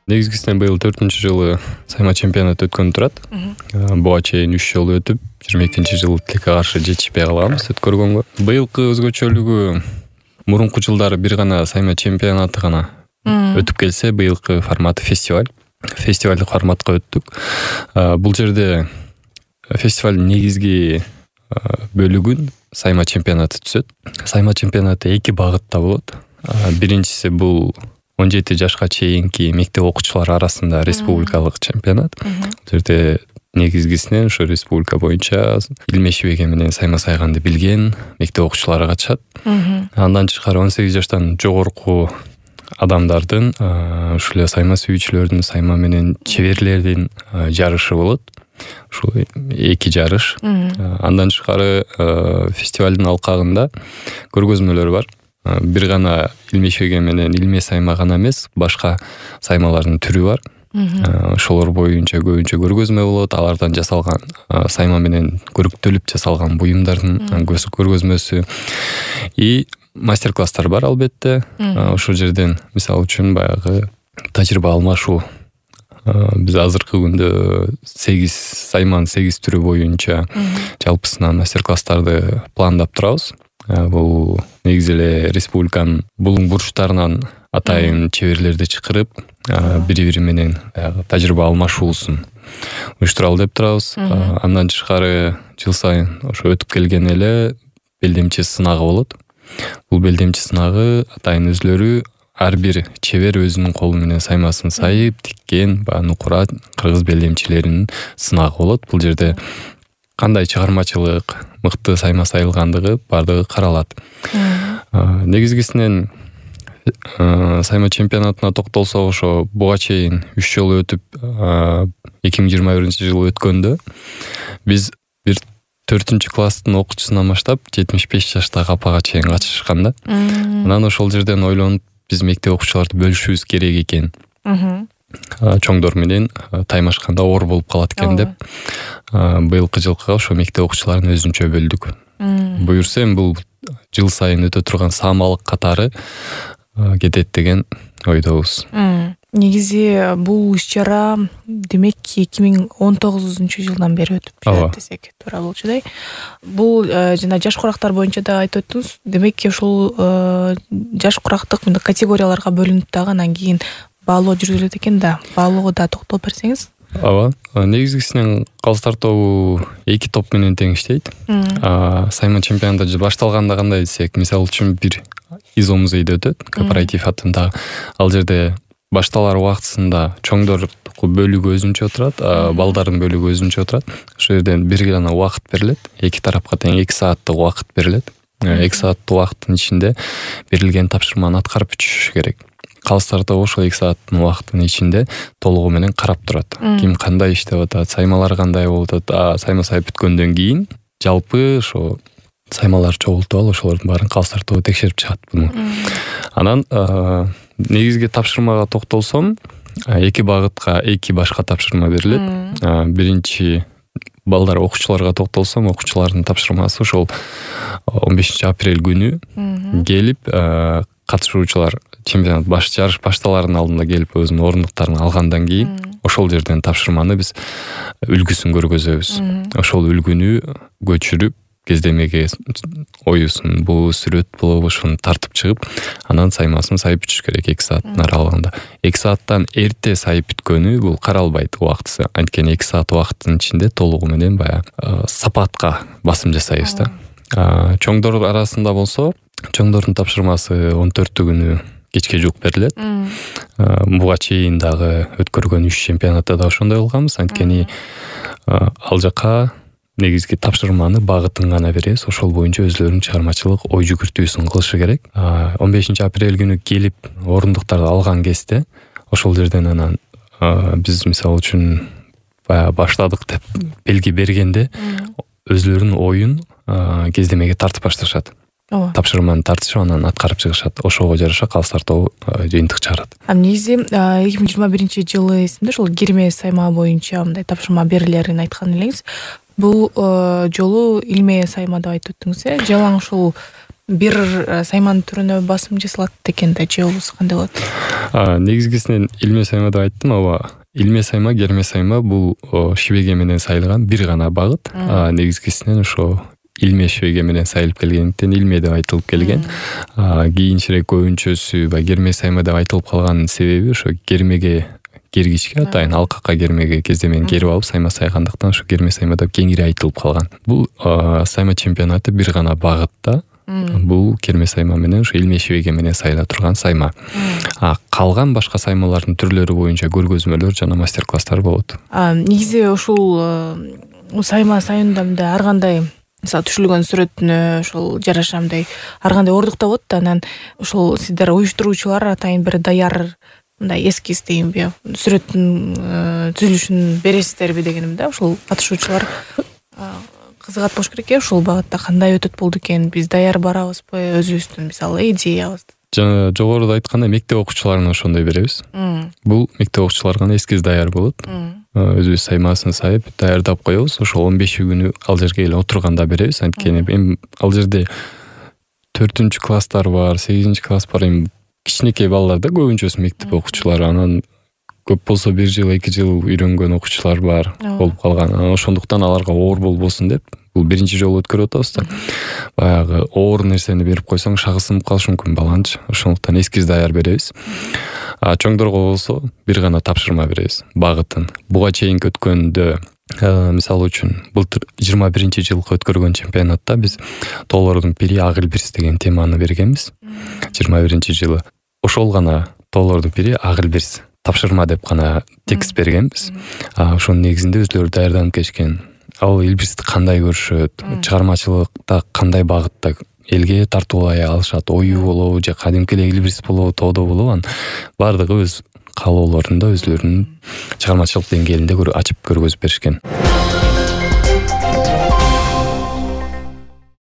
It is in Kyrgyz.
Негизгисинен быйыл 4-жылы сайма чемпионаты өткөнүп турат. Буга чейин 3 жолу өтүп, 22-жылы тилекке каршы жетишпей калганбыз өткөргөнгө. Быйылкы өзгөчөлүгү мурунку жылдары бир гана сайма чемпионаты гана өтүп келсе, быйылкы форматы фестиваль. Фестивалдык форматка өттүк. Бул жерде фестивалдын негизги бөлүгүн сайма чемпионаты түзөт. Сайма чемпионаты 2 багытта болот. Биринчиси бул 17 жашка чейинки мектеп окуучулары арасында республикалык чемпионат. Бул жерде негизгисинен ошо республика боюнча илмешибеге менен сайма сайганды билген мектеп окуучулары катышат. Андан тышкары 18 жаштан жогорку адамдардын, ушул эле сайма сүйүүчүлөрдүн, сайма менен чеберлердин жарышы болот. Ушул 2 жарыш. Андан тышкары фестивалдын алкагында көргөзмөлөр бар. Бир гана илмешбеге менен илме сайма гана эмес, башка саймалардын түрү бар. Ошолор боюнча көбүнчө көргөзмө болот. Алардан жасалган сайма менен көрүктөлүп жасалган буюмдардын көргөзмөсү. И мастер-класстар бар албетте. Ошол жерден мисалы үчүн баягы тажрыйба алмашуу. Биз азыркы күндө 8 сайманын 8 түрү боюнча жалпысынан мастер-класстарды пландап турабыз. Бул негизи эле республиканын булуң бурчтарынан атайын чеберлерди чакырып, бири-бири менен тажрыйба алмашуусун уюштуралы деп турабыз. Андан тышкары жыл сайын ошо өтүп келген эле белдемчи сынагы болот. Бул белдемчи сынагы атайын өзлөрү ар бир чебер өзүнүн колу менен саймасын сайып тиккен нукура кыргыз белдемчилеринин сынагы болот. Бул жерде кандай чыгармачылык, мыкты сайма сайылгандыгы бардыгы каралат. Негизгисинен сайма чемпионатына токтолсок, ошо буга чейин 3 жолу өтүп, 2021-жылы өткөндө биз бир 4-класстын окуучусунан баштап 75 жаштагы апага чейин катышкан да. Анан ошол жерден ойлонуп, биз мектеп окуучуларды бөлүшүбүз керек экен. Чоңдор менен таймашканда оор болуп калат экен деп, быйылкы жылкыга ошо мектеп окуучуларын өзүнчө бөлдүк. Буюрса эми бул жыл сайын өтө турган саамалык катары кетет деген ойдобуз. Негизи бул иш-чара демек 2019-жылдан бери өтүп жатат десек туура болчудай. Бул жана жаш курактар боюнча да айтып өттүңүз. Демек ушул жаш курактык мындай категорияларга бөлүнүп дагы анан кийин баалоо жүргүзүлөт экен да. Баалоого да токтолуп берсеңиз. Негизгисинен калыстар тобу 2 топ менен тең иштейт. Сайма чемпионаты башталганда кандай десек, мисалы үчүн бир изо музейде өтөт, кооператив атында. Ал жерде башталар убактысында чоңдордуку бөлүгү өзүнчө отурат, балдардын бөлүгү өзүнчө отурат. Ошол жерден бир гана убакыт берилет. 2 тарапка тең 2 сааттык убакыт берилет. 2 сааттык убакыттын ичинде берилген тапшырманы аткарып бүтүш керек. Калыстар тобу ошол 2 сааттын убакыттын ичинде толугу менен карап турат. Ким кандай иштеп атат, саймалар кандай болуп атат, сайма сайып бүткөндөн кийин жалпы ошо саймалар чогултуп алып, ошолордун баарын калыстар тобу текшерип чыгат буну. Анан негизги тапшырмага токтолсом, 2 багытка 2 башка тапшырма берилет. Биринчи балдар окуучуларга токтолсом, окуучулардын тапшырмасы ошол 15 апрель күнү келип, катышуучулар чемпионат жарыш башталарынын алдында келип өзүнүн орундуктарын алгандан кийин ошол жерден тапшырманы биз үлгүсүн көргөзөбүз. Ошол үлгүнү көчүрүп кездемеге оюсун, бу сүрөт болобу ошону тартып чыгып, анан саймасын сайып бүтүш керек 2 сааттын аралыгында. 2 сааттан эрте сайып бүткөнү бул каралбайт убактысы. Анткени 2 саат убакыттын ичинде толугу менен баягы сапатка басым жасайбыз да. Чоңдор арасында болсо, чоңдордун тапшырмасы 14 күнү кечке жуук берилет. Буга чейин дагы өткөргөн 3 чемпионатта да ошондой кылганбыз. Анткени ал жака негизги тапшырманы багытын гана беребиз. Ошол боюнча өзлөрүнүн чыгармачылык ой жүгүртүүсүн кылышы керек. 15 апрель күнү келип орундуктарды алган кезде ошол жерден анан биз мисалы үчүн баштадык деп белги бергенде өзлөрүнүн оюн кездемеге тартып башташат. Тапшырманы тартышып анан аткарып чыгышат. Ошого жараша калыстар тобу жыйынтык чыгарат. Негизи 2021-жылы эсимде ошол кирме сайма боюнча мындай тапшырма берилерин айткан элеңиз. Бул жолу илме сайма деп айтып өттүңүз, жалаң ушул бир сайманын түрүнө басым жасалат экен да, же болбосо кандай болот? Негизгисинен илме сайма деп айттым. Ооба, илме сайма, керме сайма бул шибеге менен сайылган бир гана багыт. Негизгисинен ошо илме шибеге менен сайылып келгендиктен илме деп айтылып келген. Кийинчерээк көбүнчөсү керме сайма деп айтылып калганын себеби ошо кермеге кергичке атайын алкакка кермеге кездемен керип алып сайма сайгандыктан ошо керме сайма деп кеңири айтылып калган. Бул сайма чемпионаты бир гана багытта. Бул керме сайма менен ошо илме шибеге менен сайыла турган сайма. Калган башка саймалардын түрлөрү боюнча көргөзмөлөр жана мастер-класстар болот. Негизи ушул сайма сайында мындай ар кандай мисалы түшүлгөн сүрөтүнө ошол жараша мындай ар кандай ордуктар болот да, анан ошол сиздер уюштуруучулар атайын бир даяр мындай эскиз дейинби, сүрөттүн түзүлүшүн бересиздерби дегеним да. Ошол катышуучулар кызыгат болуш керек э, ушул багытта кандай өтөт болду экен, биз даяр барабызбы, өзүбүздүн мисалы идеябызды. Жана жогоруда айткандай мектеп окуучуларына ошондой беребиз. Бул мектеп окуучулар гана эскиз даяр болот. Өзүбүз саймасын сайып даярдап коебуз. Ошол 15 күнү ал жерге эле отурганда беребиз. Анткени эми ал жерде 4-класстар бар, 8-класс бар, эми кичинекей балалар да көбүнчөсү мектеп окуучулары. Анан көп болсо 1 жыл, 2 жыл үйрөнгөн окуучулар бар болуп калган. Ошондуктан аларга оор болбосун деп бул биринчи жолу өткөрүп атабыз да. Баягы оор нерсени берип койсоң шагы сынып калышы мүмкүн баланчы. Ошондуктан эскиз даяр беребиз. Чоңдорго болсо бир гана тапшырма беребиз багытын. Буга чейинки өткөндө мисалы үчүн былтыр 21-жылкы өткөргөн чемпионатта биз тоолордун пири ак илбирс деген теманы бергенбиз. 21-жылы ошол гана тоолордун пири ак илбирс тапшырма деп гана текст бергенбиз. Ошонун негизинде өзлөрү даярданып келишкен. Ал илбирсти кандай көрүшөт, чыгармачылыкта кандай багытта элге тартуулай алышат, ою болобу же кадимки эле илбирс болобу, тоодо болобу, баардыгы өз каалоолорунда өзлөрүнүн чыгармачылык деңгээлинде ачып көргөзүп беришкен.